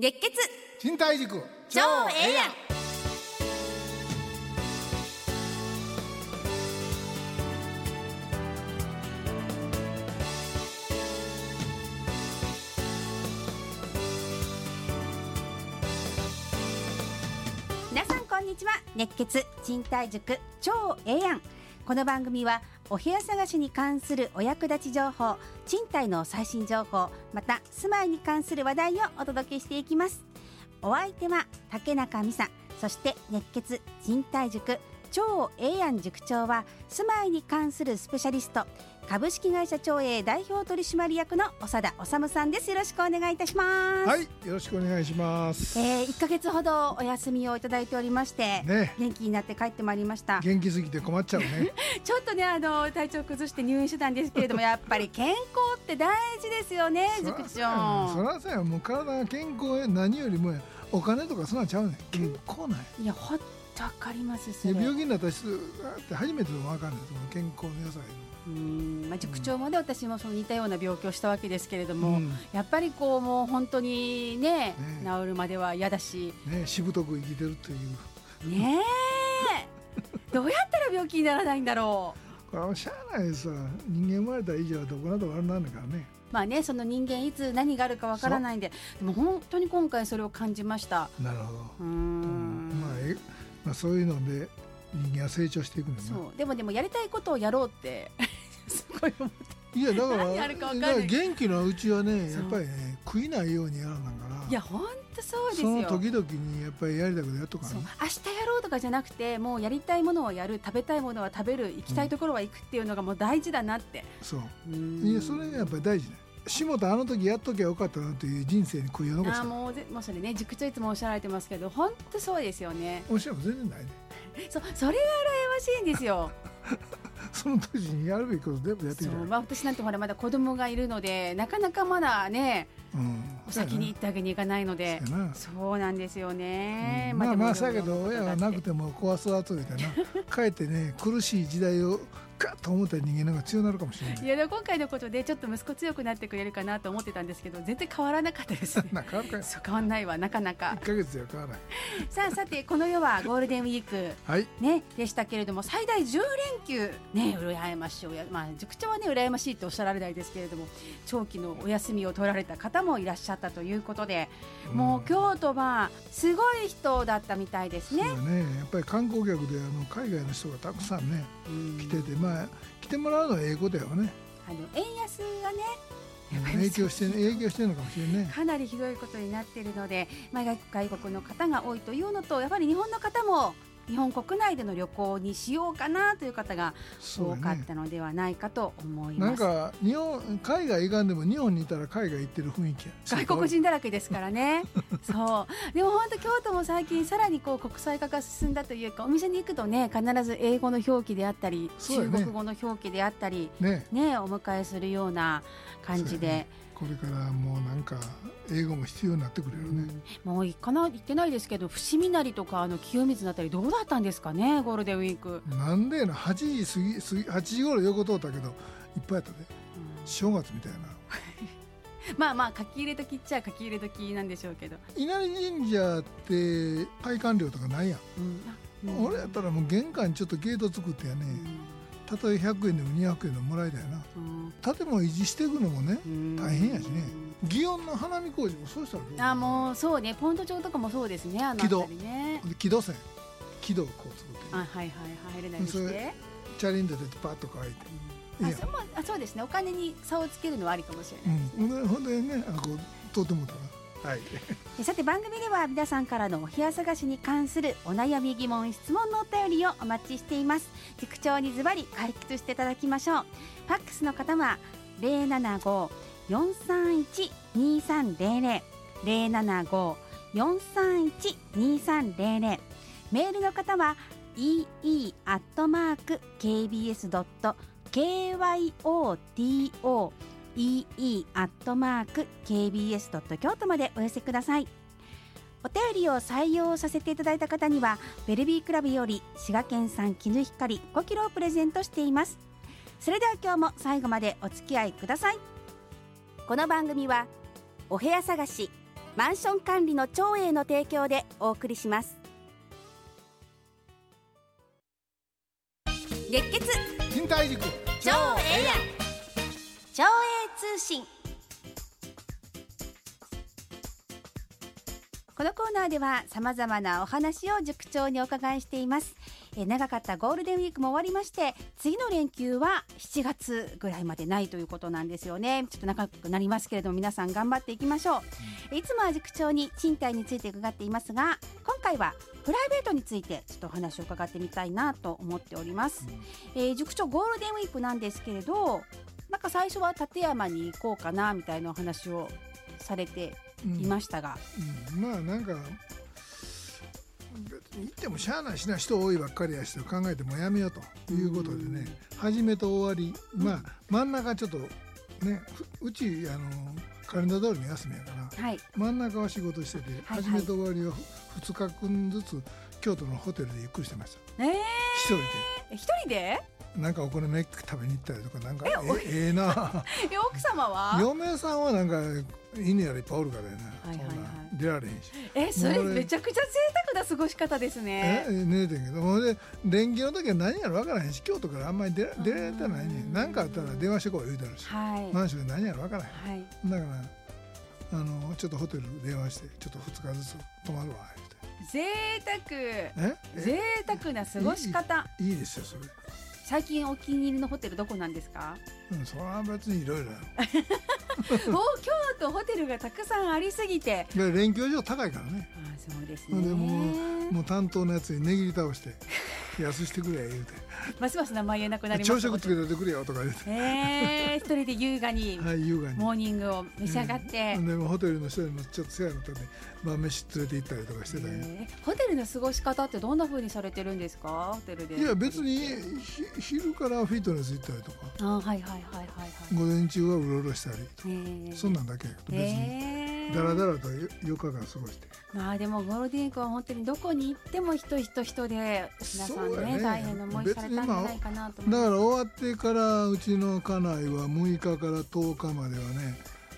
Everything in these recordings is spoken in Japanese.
熱血賃貸塾超ええやん。皆さんこんにちは。熱血賃貸塾超ええやん。この番組はお部屋探しに関するお役立ち情報、賃貸の最新情報、また住まいに関する話題をお届けしていきます。お相手は竹中美沙、そして熱血賃貸塾超ええやん塾長は住まいに関するスペシャリスト、株式会社長英代表取締役の長田治さんです。よろしくお願いいたします。 はい、よろしくお願いします。 1ヶ月ほどお休みをいただいておりまして、 ね、 元気になって帰ってまいりました。 元気すぎて困っちゃうねちょっとね体調崩して入院してたんですけれどもやっぱり健康って大事ですよね塾長。 そらさや、もう体が健康へ、何よりもやお金とかそんなんちゃうねん、健康ない。 いやほんとわかります。それ病気になった人って初めてでも分かんない、その健康の良さがいる。 塾長もで私もその似たような病気をしたわけですけれども、やっぱりこうもう本当に ね治るまでは嫌だし、 しぶとく生きてるというねどうやったら病気にならないんだろう。これはしゃあないさ、人間生まれた以上はどこなど悪なんだからね。 まあね、その人間いつ何があるかわからないんで、でも本当に今回それを感じました。 なるほど。まあそういうので人間は成長していくんだよね。 そうでもやりたいことをやろうってすごい思って。 いやだから何やるか分かんない。 元気なうちはね、やっぱりね悔いないようにやらなんから。 いや本当そうですよ。 その時々にやっぱりやりたいことやっとかね。 明日やろうとかじゃなくて、もうやりたいものをやる、食べたいものは食べる、行きたいところは行くっていうのがもう大事だなって。 そういやそれがやっぱり大事ね。下田あの時やっときゃよかったなという人生に悔いを残した。 もうそれね、塾長いつもおっしゃられてますけど本当そうですよね。 おっしゃるも全然ないね。 それが羨ましいんですよその時にやるべきこと全部やってきた。 私なんてほらまだ子供がいるのでなかなかまだね、お先に行ってあげに行かないので。そうなんですよね。 まあそうやけど親がなくても子は育つみたいなかえってね苦しい時代をガッと思った人間の方が強くなるかもしれない。 いやでも今回のことでちょっと息子強くなってくれるかなと思ってたんですけど全然変わらなかったですね変わるか。 そう変わんないわ、なかなか 1ヶ月では変わらないさてこの世はゴールデンウィーク、ね、でしたけれども最大10連休ね、羨ましい。塾長はね羨ましいっておっしゃられないですけれども、長期のお休みを取られた方もいらっしゃったということで、もう京都はすごい人だったみたいですね。 そうね、やっぱり観光客で海外の人がたくさんね来てて、来てもらうのは英語だよね。 円安がね影響してるのかもしれないね。 かなりひどいことになっているので、外国の方が多いというのと、やっぱり日本の方も日本国内での旅行にしようかなという方が多かったのではないかと思います。 なんか海外行かんでも日本にいたら海外行ってる雰囲気や。 外国人だらけですからねそうでも本当京都も最近さらに国際化が進んだというか、お店に行くとね必ず英語の表記であったり、中国語の表記であったり、お迎えするような感じで、 これからもうなんか英語も必要になってくれるね。 もう行ってないですけど、伏見なりとか清水なったりどうだったんですかね、ゴールデンウィーク。 なんでな、8時頃横通ったけどいっぱいやったで、正月みたいな書き入れ時っちゃ書き入れ時なんでしょうけど、 稲荷神社って拝観料とかないやん。俺やったらもう玄関にちょっとゲート作ってやね、たとえ100円でも200円でももらいたいな。建物維持していくのもね大変やしね。祇園の花見工事もそうしたらどう。 もうそうね、ポント町とかもそうですね。 軌道線軌道をこう作って、 入れないようにしてチャリンでパッと書いて、 そうですね、お金に差をつけるのはありかもしれないですね。 ほんでね、こうとてもだな。 さて番組では皆さんからのお部屋探しに関するお悩み疑問質問のお便りをお待ちしています。塾長にズバリ解決していただきましょう。ファックスの方は 075-431-2300 075-431-2300、 メールの方は ee@kbs.kyoto ee@kbs.kyoto までお寄せください。お便りを採用させていただいた方にはベルビークラブより滋賀県産絹ひかり5キロをプレゼントしています。それでは今日も最後までお付き合いください。この番組はお部屋探し、 マンション管理の長英の提供でお送りします。熱血賃貸塾長英や長英通信。このコーナーではさまざまなお話を塾長にお伺いしています。長かったゴールデンウィークも終わりまして、次の連休は7月ぐらいまでないということなんですよね。ちょっと長くなりますけれども、皆さん頑張っていきましょう。いつもは塾長に賃貸について伺っていますが、今回はプライベートについてちょっとお話を伺ってみたいなと思っております。塾長、ゴールデンウィークなんですけれど、なんか最初は立山に行こうかなみたいなお話をされていましたが、 まあなんか別に行ってもしゃあないしな、人多いばっかりやしと考えてもやめようということでね、始めと終わり、まあ真ん中ちょっとね、うちカレンダー通りの休みやから、はい、真ん中は仕事してて、始めと終わりは2日間ずつ京都のホテルでゆっくりしてました。一人でなんかお好み焼き食べに行ったりとか、なんかええな奥様は嫁さんはなんか犬やらいっぱいおるからやな、そんな出られへんし。 それめちゃくちゃ贅沢な過ごし方ですね。 寝てんけど、もうで連休の時は何やら分からへんし、京都からあんまり出られてないね。何かあったら電話してこい言うてあるし、マンションで何やら分からへん、だからちょっとホテル電話してちょっと2日ずつ泊まるわ言うて。 贅沢な過ごし方。 いいですよそれ。 最近お気に入りのホテルどこなんですか？ それは別にいろいろ京都ホテルがたくさんありすぎて、 連休上高いからね。 そうですね。 でもう担当のやつに値切り倒して安してくれ言うてますます名前言えなくなりました。 朝食つけててくれよとか言って一人で優雅にモーニングを召し上がって、 でもホテルの人にもちょっと世話のために晩飯連れて行ったりとかしてたけど、 ホテルの過ごし方ってどんな風にされてるんですか？ホテルで。 いや別に昼からフィットネス行ったりとか、午前中はうろうろしたり、そんなんだけ。別にだらだらと4日間過ごして。 まあでもゴールデンウィークは本当にどこに行っても人で皆さんね大変な思いされたんじゃないかなと思います。 だから終わってからうちの家内は6日から10日まではね、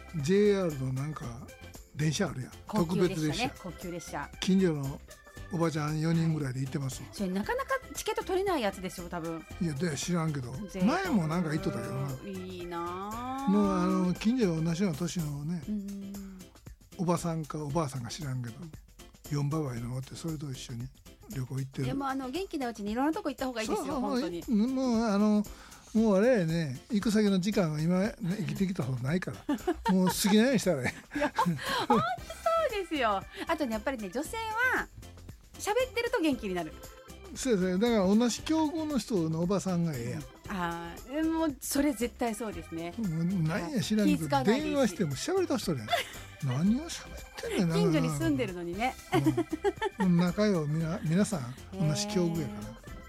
JR のなんか電車あるやん、特別列車、 高級列車、 近所のおばちゃん4人ぐらいで行ってます。 それなかなかチケット取れないやつですよ多分。 いやで知らんけど、前もなんか行っとったけどな。 いいな。 もう近所の同じような年のね、おばさんかおばあさんか知らんけど4馬場に乗ってそれと一緒に旅行行ってる。 でも元気なうちにいろんなとこ行った方がいいですよ。本当にもうあれやね、行く先の時間は今、生きてきたことないからもう好きなようにしたらねいや本当そうですよ。あとねやっぱりね、女性は喋ってると元気になる。 そうですね。だから同じ境遇の人のおばさんがええやん。 もうそれ絶対そうですね。 何や知らんけど電話しても喋りた人やん何を喋ってんねんな。 近所に住んでるのにね、 仲良い皆さん同じ境遇やから、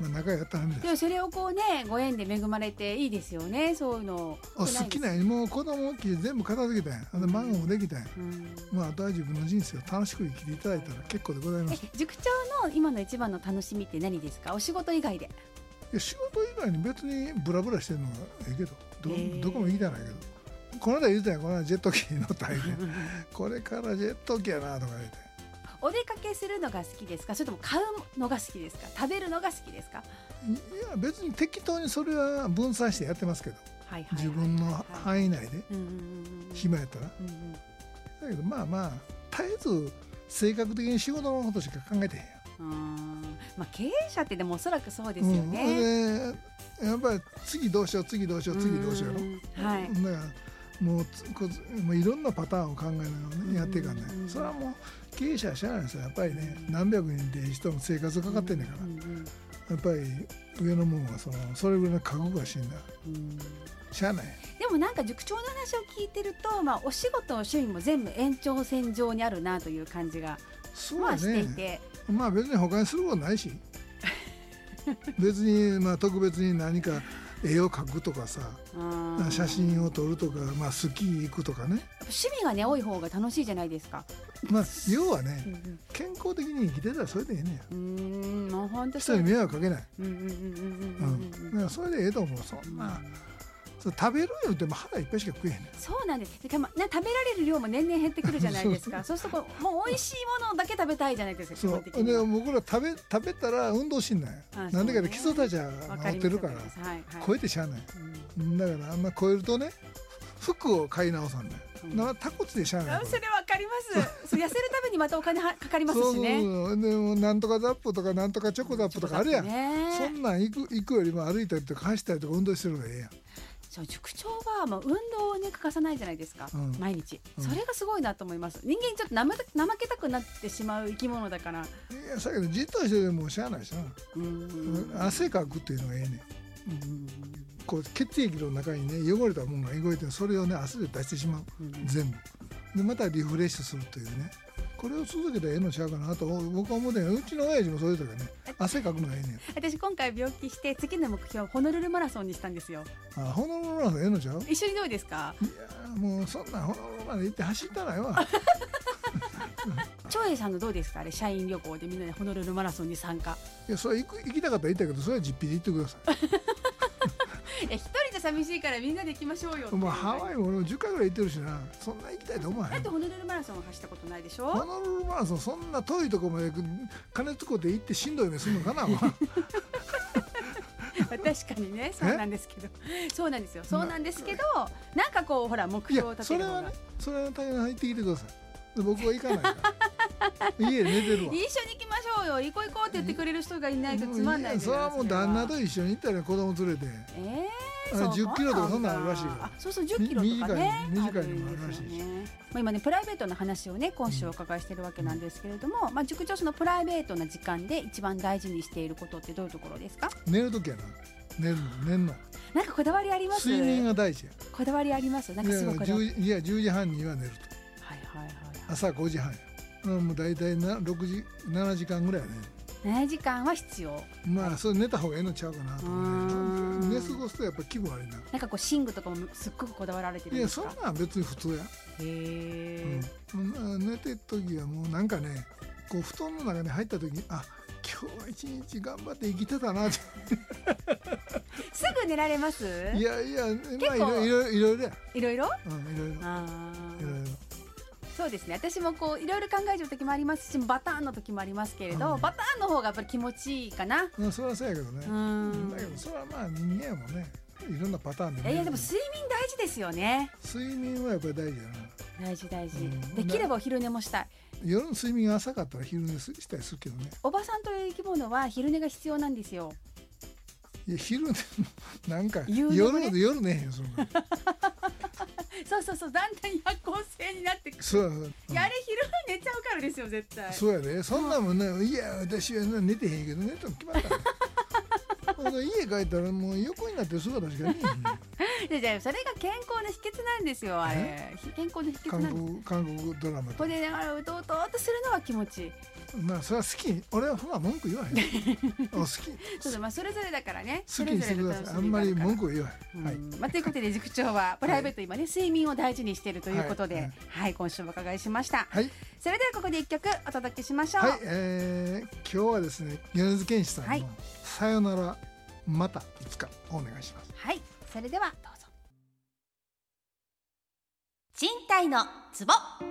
仲良かったんです。 でもそれをこうね、ご縁で恵まれていいですよね。そういうの好きなように、もう子供大きい全部片付けたんや。孫もできたんや。あとは自分の人生を楽しく生きていただいたら結構でございます。 塾長の今の一番の楽しみって何ですか？お仕事以外で。 いや仕事以外に別にブラブラしてるのがええけど、どこも行きたないけど、この間言うたんや、この間ジェット機に乗ったりねこれからジェット機やなとか言って。 お出かけするのが好きですか？それとも買うのが好きですか？食べるのが好きですか？ いや別に適当にそれは分散してやってますけど、自分の範囲内で暇やったら。だけどまあ絶えず性格的に仕事のことしか考えてへんや。 経営者ってでもおそらくそうですよね。 やっぱり次どうしよう次どうしよう次どうしようだからもういろんなパターンを考えながらねやっていかんね。それはもう経営者はしゃあないですよ。やっぱりね、何百人って人の生活がかかってんねんから、やっぱり上のもんはそれぐらいの覚悟がしんだ、しゃあない。 でもなんか塾長の話を聞いてると、お仕事の趣味も全部延長線上にあるなという感じがしていて、 別に他にすることないし別に特別に何か絵を描くとかさ、写真を撮るとか、スキー行くとかね。 趣味がね多い方が楽しいじゃないですか。 要はね、健康的に生きてたらそれでええねん。 本当人に迷惑かけない。それでええと思う。 食べるよりでも腹いっぱいしか食えへんねん。 そうなんです。食べられる量も年々減ってくるじゃないですか。そうするともう美味しいものだけ食べたいじゃないですか。基本的にで僕ら食べたら運動しんない。なんでかって基礎代謝が治ってるから超えてしゃあない。だからあんま超えるとね服を買い直さんね。タコツでしゃあない。 それわかります。痩せるためにまたお金かかりますしね。 そうでもなんとかザップとかなんとかチョコザップとかあるやん。そんなん行くよりも歩いたりとか走ったりとか運動してるのがええやん。 そう塾長はもう運動をね欠かさないじゃないですか、毎日。それがすごいなと思います。人間ちょっと怠けたくなってしまう生き物だから。いやさけどじっとしてでもしゃあないしな。汗かくっていうのがええねん。こう血液の中にね汚れたものが動いてそれをね汗で出してしまう、全部でまたリフレッシュするというね、これを続けたらええのちゃうかなと僕は思うねん。うちの親父もそういうとかね汗かくのがええねん。 私今回病気して次の目標ホノルルマラソンにしたんですよ。 ホノルルマラソンええのちゃう？ 一緒にどうですか？ いやもうそんなホノルルまで行って走ったらええわ。 長英さんのどうですか？あれ社員旅行でみんなでホノルルマラソンに参加。 いやそれ行きたかったら行ったけどそれは実費で行ってください。 一人じゃ寂しいからみんなで行きましょうよって。 ハワイも俺も10回ぐらい行ってるしな。そんな行きたいと思わへん。 だってホノルルマラソンは走ったことないでしょ。 ホノルルマラソンそんな遠いとこまで金使って行ってしんどい目するのかな。 確かにねそうなんですけどそうなんですよ。そうなんですけどなんかこうほら目標を立てる方がそれは大変入ってきてください。僕は行かないから家で寝てるわ。 一緒に行きましょうよ行こう行こうって言ってくれる人がいないとつまんない。 それはもう旦那と一緒に行ったら子供連れて10キロとかそんなんあるらしいから。 そうそう10キロとかね短いのもあるらしいし、 今ねプライベートの話をね今週お伺いしてるわけなんですけれども、塾長そのプライベートな時間で一番大事にしていることってどういうところですか？ 寝るときやな。寝るのなんかこだわりあります？ 睡眠が大事や。 こだわりあります？なんかすごい 10時半には寝ると。朝5時半や。もう大体7時間ぐらいやね。 7時間は必要。 それ寝た方がええのちゃうかなと思うね。寝過ごすとやっぱ気分悪いな。 なんかこう寝具とかもすっごくこだわられてるんですか？ いやそんなん別に普通や。寝てる時はもうなんかねこう布団の中に入った時に今日は一日頑張って生きてたなって。 すぐ寝られます？ いやいろいろや。 いろいろそうですね。私もこういろいろ考えちゃう時もありますしバターンの時もありますけれど、バターンの方がやっぱり気持ちいいかな。 それはそうやけどね。だけどそれは人間やもんね。いろんなパターンでも。 でも睡眠大事ですよね。 睡眠はやっぱり大事やな。 大事、できればお昼寝もしたい。 夜の睡眠が浅かったら昼寝したりするけどね。 おばさんという生き物は昼寝が必要なんですよ。 いや昼寝なんか夜寝へんよそんな。 そうだんだん夜行性になってくる。 そう、 いやあれ昼寝ちゃうからですよ絶対。 そうやで、そんなもんね。いや私は寝てへんけど寝たの決まった家帰ったらもう横になって姿しかねえへん。じゃあそれが健康の秘訣なんですよ。あれ健康の秘訣なんです。 韓国ドラマこれだからうとうととするのは気持ちいい。 それは好き。俺は文句言わへん。好き。 それぞれだからね。 好きにしてください。あんまり文句言わへん。 ということで塾長はプライベート今ね睡眠を大事にしているということで、今週もお伺いしました。それではここで一曲お届けしましょう。 今日はですね米津玄師さんのさよならまたいつかお願いします。 それではどうぞ。賃貸のツボ。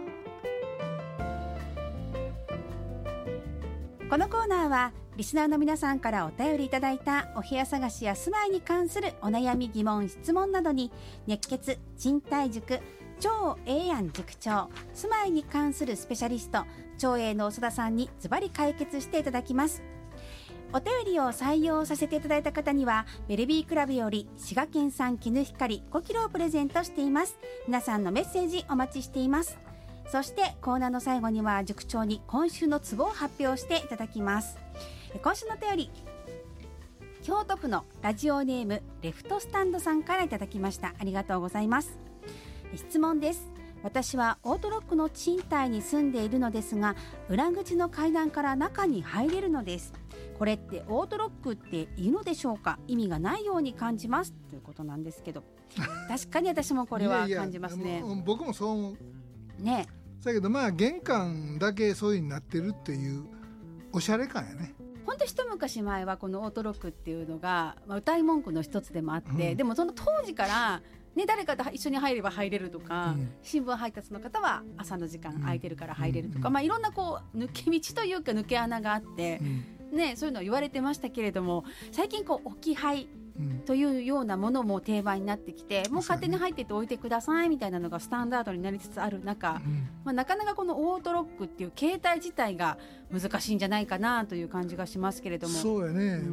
このコーナーはリスナーの皆さんからお便りいただいたお部屋探しや住まいに関するお悩み疑問質問などに熱血賃貸塾超ええやん塾長住まいに関するスペシャリスト超えの長田さんにズバリ解決していただきます。お便りを採用させていただいた方にはベルビークラブより滋賀県産絹光5キロをプレゼントしています。皆さんのメッセージお待ちしています。そしてコーナーの最後には塾長に今週のツボを発表していただきます。今週のお便り京都府のラジオネームレフトスタンドさんからいただきました。ありがとうございます。質問です。私はオートロックの賃貸に住んでいるのですが裏口の階段から中に入れるのです。これってオートロックっていいのでしょうか？意味がないように感じますということなんですけど確かに私もこれは感じますね。 僕もそう思うだけど玄関だけそういうになってるっていうおしゃれ感やね。 本当一昔前はこのオートロックっていうのが、歌い文句の一つでもあって、でもその当時からね、誰かと一緒に入れば入れるとか、新聞配達の方は朝の時間空いてるから入れるとか、いろんなこう抜け道というか抜け穴があって、ね、そういうのを言われてましたけれども、最近こう置き配というようなものも定番になってきて、もう勝手に入ってって置いてくださいみたいなのがスタンダードになりつつある中、なかなかこのオートロックっていう形態自体が難しいんじゃないかなという感じがしますけれども。 そうやね、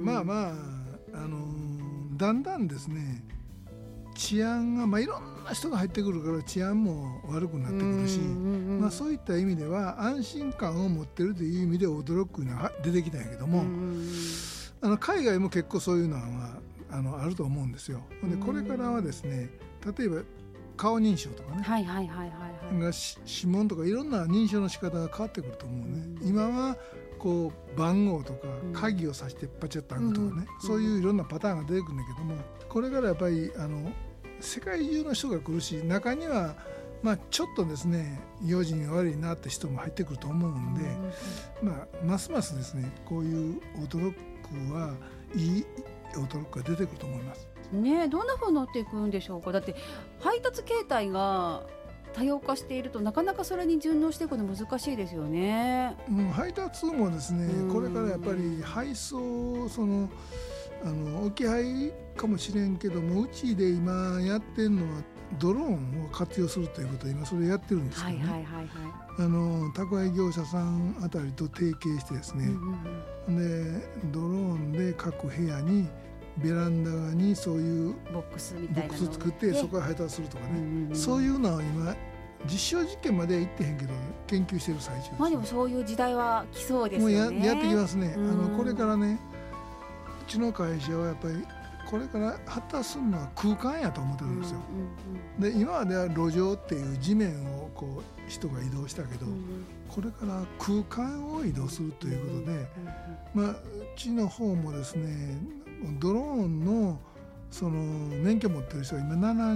だんだんですね、治安が、いろんな人が入ってくるから治安も悪くなってくるし、そういった意味では安心感を持ってるという意味でオートロックが出てきたんやけども、海外も結構そういうのはあると思うんですよ。でこれからはですね、例えば顔認証とかね、指紋とかいろんな認証の仕方が変わってくると思うね。今はこう番号とか鍵をさしてパチャッと開くとかね、そういういろんなパターンが出てくるんだけども、これからやっぱり世界中の人が来るし、中にはちょっとですね用心が悪いなって人も入ってくると思うんで、ますますですねこういうオートロックはいいオートロックが出てくると思いますね。どんな風になっていくんでしょうか。だって配達形態が多様化しているとなかなかそれに順応していくの難しいですよね。 配達もですね、これからやっぱり配送置き配かもしれんけども、うちで今やってるのはドローンを活用するということで今それやってるんですけどね、宅配業者さんあたりと提携してですね、でドローンで各部屋にベランダ側にそういうボックスみたいなのを作ってそこへ配達するとかね、そういうのは今実証実験までは行ってへんけど研究してる最中です、ね。 でもそういう時代は来そうですよね。 もう やってきますね。これからね、うちの会社はやっぱりこれから発達するのは空間やと思ってるんですよ。で今までは路上っていう地面をこう人が移動したけど、これから空間を移動するということで、うちの方もですねドローンのその免許持ってる人が今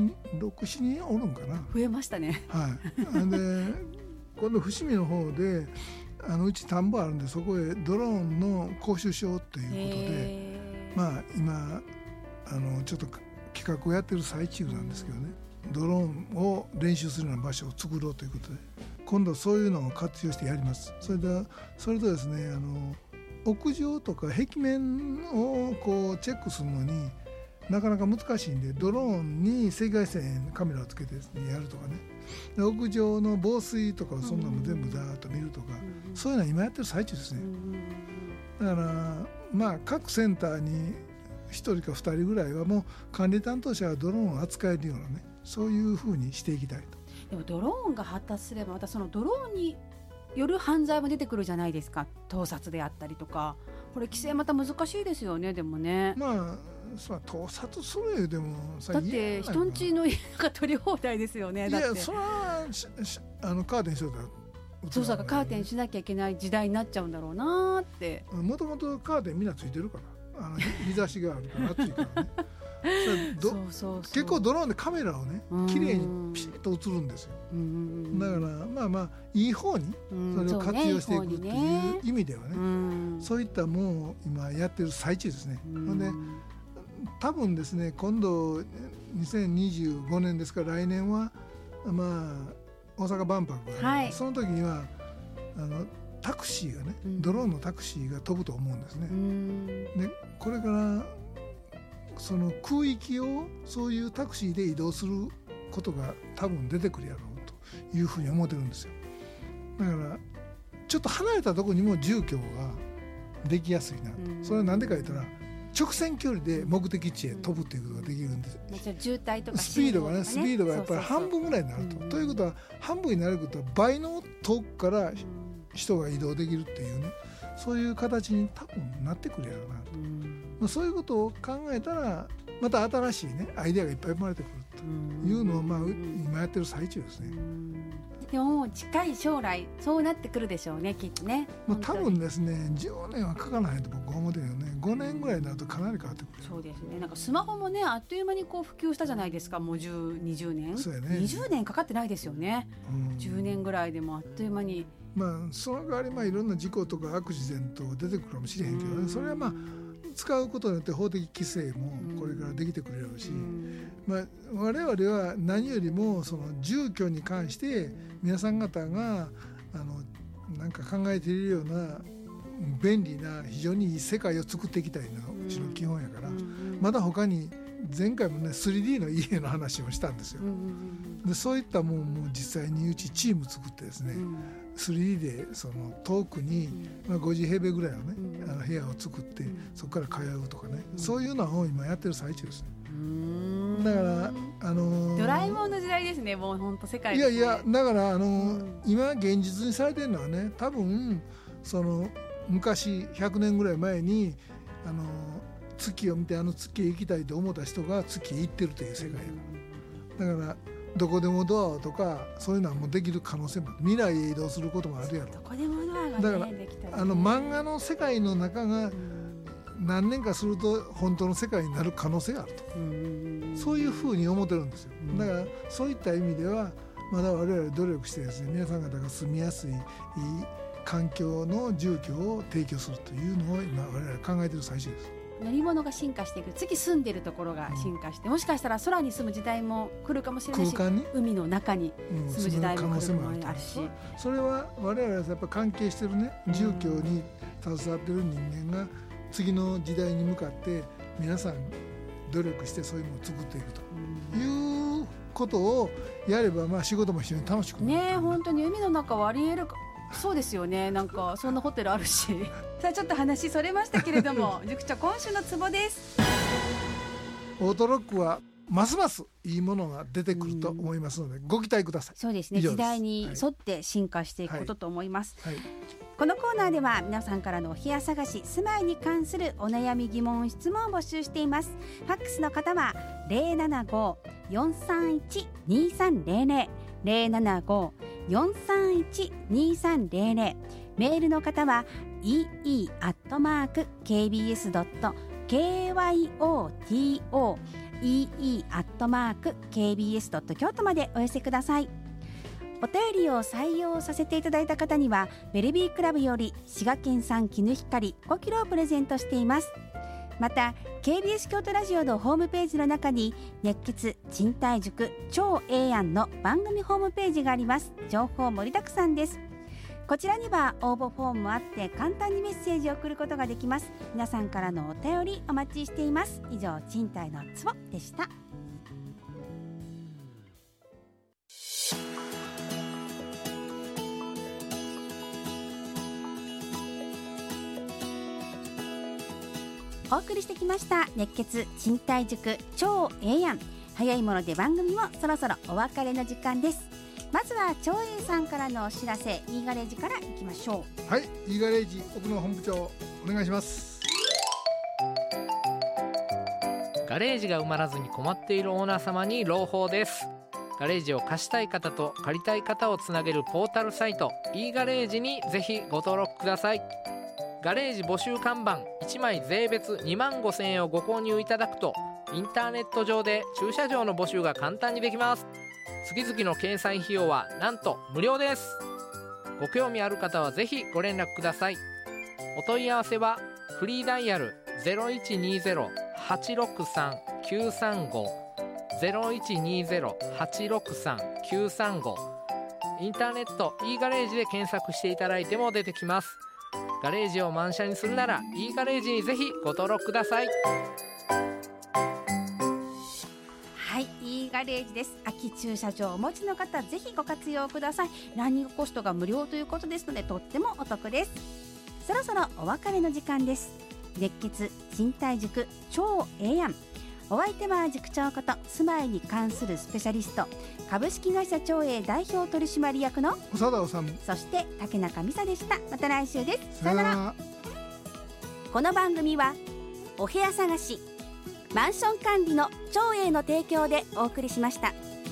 6、7人おるんかな。 増えましたね。 で今度伏見の方でうち田んぼあるんで、そこへドローンの講習しようということで、今ちょっと企画をやってる最中なんですけどね、ドローンを練習するような場所を作ろうということで、今度そういうのを活用してやります。それとですね、屋上とか壁面をこうチェックするのになかなか難しいんで、ドローンに赤外線カメラをつけてですねやるとかね、で屋上の防水とかそんなのも全部ザーッと見るとか、そういうのは今やってる最中ですね。だから各センターに1人か2人ぐらいはもう管理担当者がドローンを扱えるようなね、そういうふうにしていきたいと。 でもドローンが発達すればまたそのドローンによる犯罪も出てくるじゃないですか。盗撮であったりとか、これ規制また難しいですよね。でもね、 盗撮するよ。でもだって人んちの家が取り放題ですよね。だってそれはカーテンしとったらそうそう、カーテンしなきゃいけない時代になっちゃうんだろうなって。 もともとカーテンみんなついてるから日差しがあるから暑いからねそう結構ドローンでカメラをね綺麗にピシッと映るんですよ。だからいい方にそれを活用していくっていう意味ではね、そういったものを今やってる最中ですね。で多分ですね、今度2025年ですから来年は大阪万博が、その時にはタクシーがね、ドローンのタクシーが飛ぶと思うんですね。でこれからその空域をそういうタクシーで移動することが多分出てくるやろうというふうに思ってるんですよ。だからちょっと離れたところにも住居ができやすいなと。それは何でか言ったら直線距離で目的地へ飛ぶということができるんです。 渋滞とかスピードがやっぱり半分ぐらいになると。ということは半分になることは倍の遠くから人が移動できるっていうね、そういう形に多分なってくるやろうなと。そういうことを考えたらまた新しいねアイデアがいっぱい生まれてくるというのを今やってる最中ですね。 でも近い将来そうなってくるでしょうね、きっとね。 多分ですね10年はかからないと僕は思ってるよね。5年ぐらいになるとかなり変わってくる。 そうですね。なんかスマホもねあっという間にこう普及したじゃないですか。もう20年そうやね、 20年かかってないですよね。10年ぐらいでもあっという間にその代わりいろんな事故とかアクシデント出てくるかもしれへんけどね、それは使うことによって法的規制もこれからできてくれるし、我々は何よりもその住居に関して皆さん方がなんか考えているような便利な非常にいい世界を作っていきたいのがうちの基本やから、まだ他に前回もね 3D の家の話をしたんですよ。でそういったもんも実際にうちチーム作ってですね、3D でその遠くに50平米ぐらいのね部屋を作ってそこから通うとかね、そういうのを今やってる最中ですね。だからドラえもんの時代ですね。もう本当世界ですね。 いやだから今現実にされてるのはね、多分その昔100年ぐらい前に月を見て月へ行きたいと思った人が月へ行ってるという世界やから、だからどこでもドアとかそういうのはもうできる可能性も、未来へ移動することもあるやろ。 どこでもドアが、ね、 だからできたら、 漫画の世界の中が何年かすると本当の世界になる可能性があると、そういうふうに思ってるんですよ。だからそういった意味ではまだ我々努力してですね、皆さん方が住みやすい環境の住居を提供するというのを今我々考えている最中です。 乗り物が進化していく、月住んでるところが進化して、もしかしたら空に住む時代も来るかもしれないし、海の中に住む時代も来るのもあるし、 それは我々はやっぱ関係してるね、住居に携わってる人間が次の時代に向かって皆さん努力してそういうのを作っていくということをやれば、仕事も非常に楽しくなるね。本当に海の中はありえるか。そうですよね。なんかそんなホテルあるしさあちょっと話それましたけれども塾長、今週のツボです。 オートロックはますますいいものが出てくると思いますのでご期待ください。 そうですね、時代に沿って進化していくことと思います、このコーナーでは皆さんからのお部屋探し、住まいに関するお悩み疑問質問を募集しています。ファックスの方は 075-431-2300 075-431-2300、メールの方は ee@kbs.kyoto ee@kbs.kyoto までお寄せください。お便りを採用させていただいた方にはベルビークラブより滋賀県産絹ひかり5キロをプレゼントしています。また KBS 京都ラジオのホームページの中に熱血賃貸塾超ええやんの番組ホームページがあります。情報盛りだくさんです。こちらには応募フォームもあって簡単にメッセージを送ることができます。皆さんからのお便りお待ちしています。以上、賃貸のツボでした。お送りしてきました熱血賃貸塾超ええやん。早いもので番組もそろそろお別れの時間です。まずは超ええさんからのお知らせ、Eガレージからいきましょう。はい、Eガレージ奥野本部長お願いします。 ガレージが埋まらずに困っているオーナー様に朗報です。ガレージを貸したい方と借りたい方をつなげるポータルサイト Eガレージにぜひご登録ください。ガレージ募集看板1枚税別25,000円をご購入いただくとインターネット上で駐車場の募集が簡単にできます。月々の掲載費用はなんと無料です。ご興味ある方はぜひご連絡ください。お問い合わせはフリーダイヤル 0120-863-935 0120-863-935 インターネット E ガレージで検索していただいても出てきます。ガレージを満車にするなら E ガレージにぜひご登録ください。 はい、Eガレージです。空き駐車場をお持ちの方ぜひご活用ください。ランニングコストが無料ということですのでとってもお得です。そろそろお別れの時間です。熱血賃貸塾超ええやん。お相手は塾長こと住まいに関するスペシャリスト株式会社長英代表取締役の長田治、 そして竹中美沙でした。また来週です。さよなら。この番組はお部屋探しマンション管理の長英の提供でお送りしました。